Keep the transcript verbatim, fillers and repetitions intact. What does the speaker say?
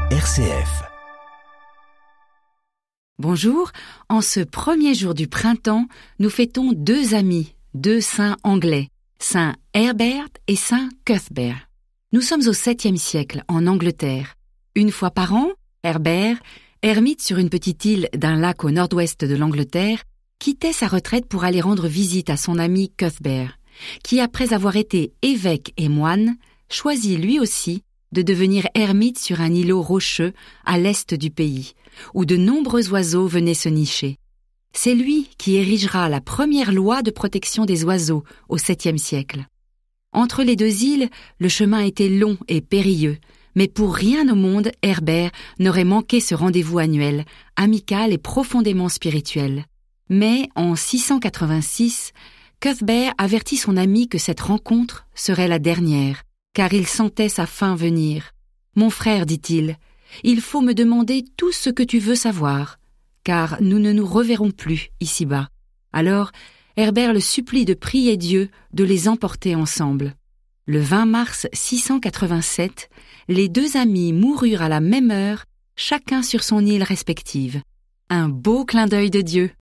R C F. Bonjour, en ce premier jour du printemps, nous fêtons deux amis, deux saints anglais, saint Herbert et saint Cuthbert. Nous sommes au septième siècle, en Angleterre. Une fois par an, Herbert, ermite sur une petite île d'un lac au nord-ouest de l'Angleterre, quittait sa retraite pour aller rendre visite à son ami Cuthbert, qui, après avoir été évêque et moine, choisit lui aussi de devenir ermite sur un îlot rocheux à l'est du pays, où de nombreux oiseaux venaient se nicher. C'est lui qui érigera la première loi de protection des oiseaux au septième siècle. Entre les deux îles, le chemin était long et périlleux, mais pour rien au monde, Herbert n'aurait manqué ce rendez-vous annuel, amical et profondément spirituel. Mais en six cent quatre-vingt-six, Cuthbert avertit son ami que cette rencontre serait la dernière, car il sentait sa fin venir. « Mon frère, dit-il, il faut me demander tout ce que tu veux savoir, car nous ne nous reverrons plus ici-bas. » Alors, Herbert le supplie de prier Dieu de les emporter ensemble. Le vingt mars six cent quatre-vingt-sept, les deux amis moururent à la même heure, chacun sur son île respective. Un beau clin d'œil de Dieu.